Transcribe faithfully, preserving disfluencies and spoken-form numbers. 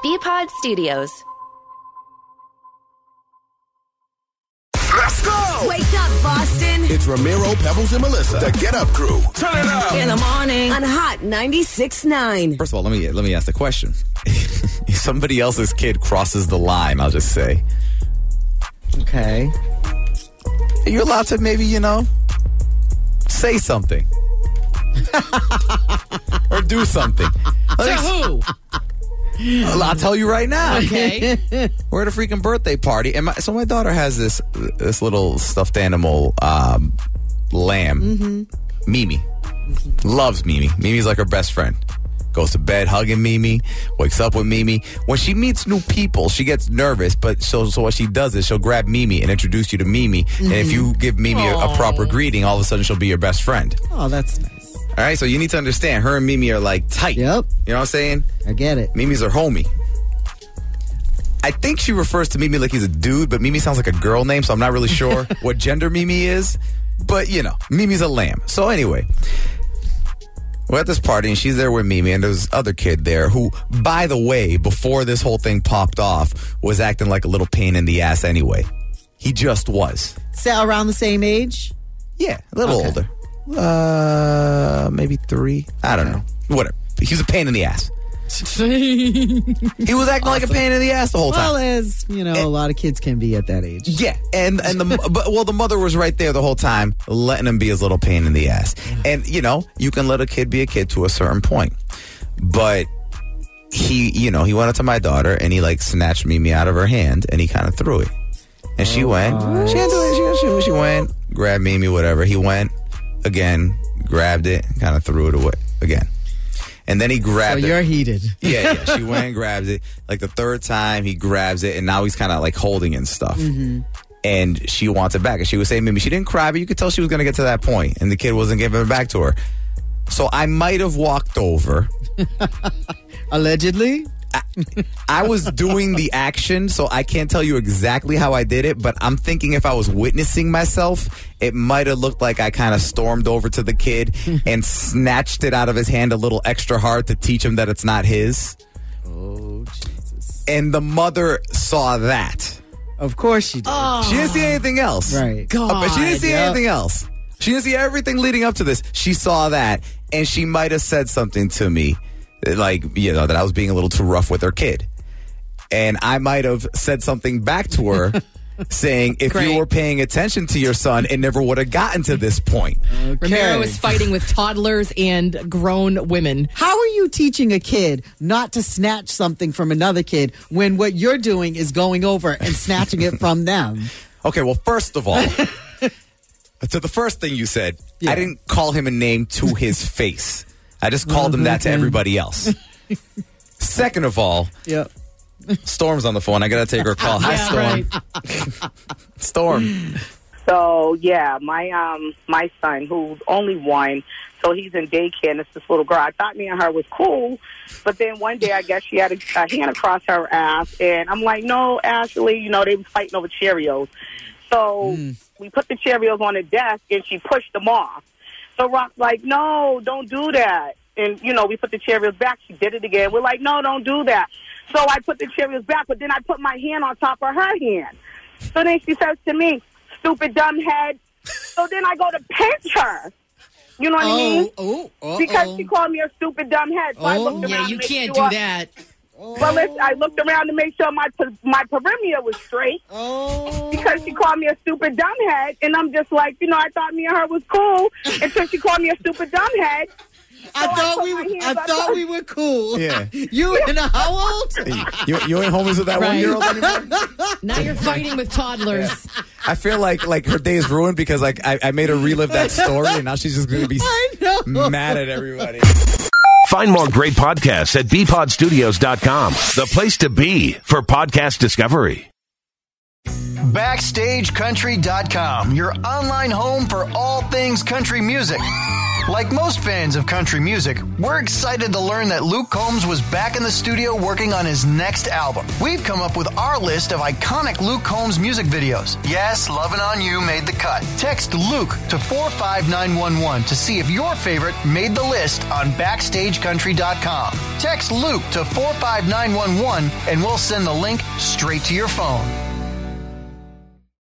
B-Pod Studios. Let's go! Wake up, Boston. It's Ramiro, Pebbles, and Melissa, the Get Up Crew. Turn it up. In the morning on Hot ninety-six point nine. First of all, let me let me ask the question. If somebody else's kid crosses the line, I'll just say, okay, you're allowed to maybe, you know, say something. Or do something. To who? I'll tell you right now. Okay. We're at a freaking birthday party. And my, so my daughter has this this little stuffed animal um, lamb, mm-hmm. Mimi. Mm-hmm. Loves Mimi. Mimi's like her best friend. Goes to bed hugging Mimi, wakes up with Mimi. When she meets new people, she gets nervous, but so, so what she does is she'll grab Mimi and introduce you to Mimi. Mm-hmm. And if you give Mimi a, a proper greeting, all of a sudden she'll be your best friend. Oh, that's nice. All right, so you need to understand, her and Mimi are like tight. Yep. You know what I'm saying? I get it. Mimi's her homie. I think she refers to Mimi like he's a dude, but Mimi sounds like a girl name, so I'm not really sure what gender Mimi is. But, you know, Mimi's a lamb. So anyway, we're at this party, and she's there with Mimi, and there's this other kid there who, by the way, before this whole thing popped off, was acting like a little pain in the ass anyway. He just was. So around the same age? Yeah, a little Okay. older. Uh, maybe three. I don't know. Whatever. He was a pain in the ass. He was acting like a pain in the ass the whole time. Well, as you know, And- a lot of kids can be at that age. Yeah, and and the but well, the mother was right there the whole time, letting him be his little pain in the ass. And you know, you can let a kid be a kid to a certain point, but he, you know, he went up to my daughter and he like snatched Mimi out of her hand and he kind of threw it, and she went, she, had to, she, she, she went, grabbed Mimi, whatever. He went again, grabbed it, kind of threw it away again. And then he grabbed So it. you're heated. Yeah, yeah. She went and grabs it. Like the third time, he grabs it, and now he's kind of like holding it and stuff. Mm-hmm. And she wants it back. And she was saying, maybe she didn't cry, but you could tell she was going to get to that point, and the kid wasn't giving it back to her. So I might have walked over. Allegedly? I, I was doing the action, so I can't tell you exactly how I did it, but I'm thinking if I was witnessing myself, it might have looked like I kind of stormed over to the kid and snatched it out of his hand a little extra hard to teach him that it's not his. Oh, Jesus. And the mother saw that. Of course she did. Oh, She didn't see anything else. Right. God. Uh, but she didn't see Yep. anything else. She didn't see everything leading up to this. She saw that, and she might have said something to me, like, you know, that I was being a little too rough with her kid. And I might have said something back to her saying, if Great. you were paying attention to your son, it never would have gotten to this point. Ramiro is fighting with toddlers and grown women. How are you teaching a kid not to snatch something from another kid when what you're doing is going over and snatching it from them? Okay, well, first of all, to the first thing you said, Yeah. I didn't call him a name to his face. I just called him that to Okay. everybody else. Second of all, Yep. Storm's on the phone. I got to take her call. Hi, Yeah, Storm. right. Storm. So yeah, my um my son, who's only one, so he's in daycare, and it's this little girl. I thought me and her was cool, but then one day I guess she had a, a hand across her ass, and I'm like, no, Ashley, you know they was fighting over Cheerios. So Mm. we put the Cheerios on the desk, and she pushed them off. So Rock's like, no, don't do that. And you know we put the Cheerios back. She did it again. We're like, no, don't do that. So I put the Cheerios back, but then I put my hand on top of her hand. So then she says to me, stupid dumb head. So then I go to pinch her. You know what I mean? Oh, oh, Because she called me a stupid dumb head. So I Oh. looked around Yeah, to you make can't sure, do that. Well, listen, I looked around to make sure my my perimeter was straight. Oh. Because she called me a stupid dumb head. And I'm just like, you know, I thought me and her was cool until she called me a stupid dumb head. I So I thought put we my were, hands I on thought her. we were cool. Yeah. You and how old? You, you ain't homies with that Right. one-year-old anymore? Now you're fighting with toddlers. I feel like like her day's ruined because like I, I made her relive that story, and now she's just going to be I know. mad at everybody. Find more great podcasts at b pod studios dot com, the place to be for podcast discovery. Backstage Country dot com, your online home for all things country music. Like most fans of country music, we're excited to learn that Luke Combs was back in the studio working on his next album. We've come up with our list of iconic Luke Combs music videos. Yes, Lovin' On You made the cut. Text Luke to four five nine one one to see if your favorite made the list on backstage country dot com. Text Luke to four five nine one one and we'll send the link straight to your phone.